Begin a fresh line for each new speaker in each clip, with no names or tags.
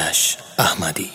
آرش احمدی.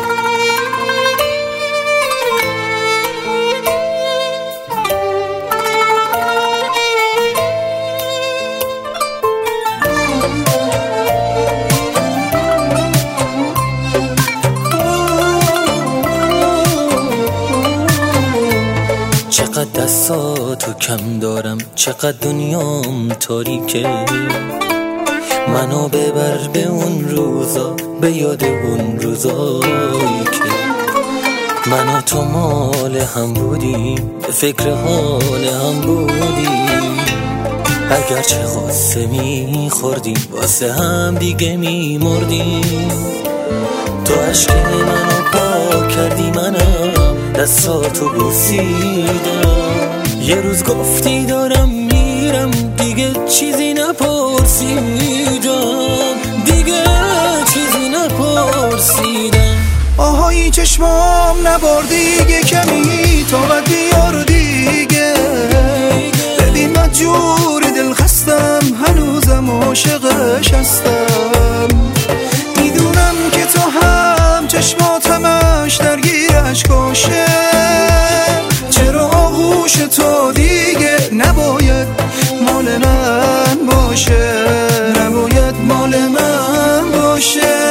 چقدر دستاتو کم دارم، چقدر دنیام تاریکه، منو ببر به اون روزا، به یاد اون روزایی که من و تو مال هم بودیم، به فکر حال هم بودیم، اگرچه غصه میخوردیم واسه هم دیگه میمردیم. تو عشق منو پاک کردی، منم دستاتو بوسیدم، یه روز گفتی دارم میرم، دیگه چیزی نپرسیدم، دیگه چیزی نپرسیدم.
آهای چشمام نبار دیگه، کمی طاقت بیار دیگه، ببین من جور دل خستم، هنوزم عاشقش هستم، میدونم که تو هم چشمات همش درگیر اشکاشه، چرا آغوش تو دیگه نباید مال من باشه، نباید مال من باشه.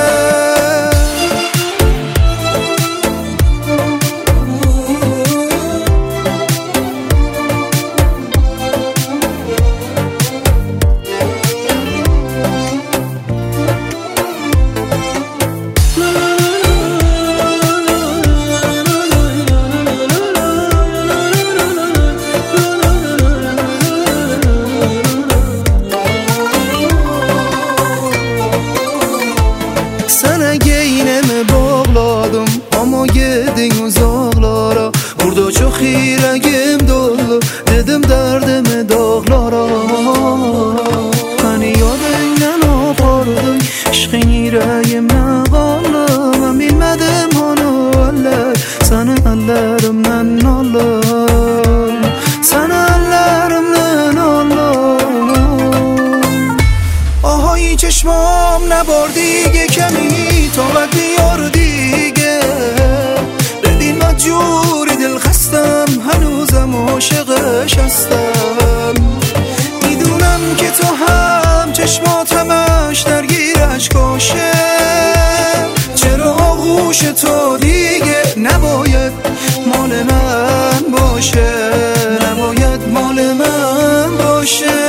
Sana geyneme bağladım ama yedin uzaklara, burada çok yüreğim dolu, dedim derdimi dağlara, hani yadından apardın aşkın yüreğimden kaldı, ben bilmedim onu eller, sana ellerimden alır, sana ellerimden alır. آهای چشمام نبار دیگه، کمی طاقت بیار دیگه، ببین من جور دل خستم، هنوزم عاشقش هستم، میدونم که تو هم چشمات همش درگیر اشکاشه، چرا آغوش تو دیگه نباید مال من باشه، نباید مال من باشه.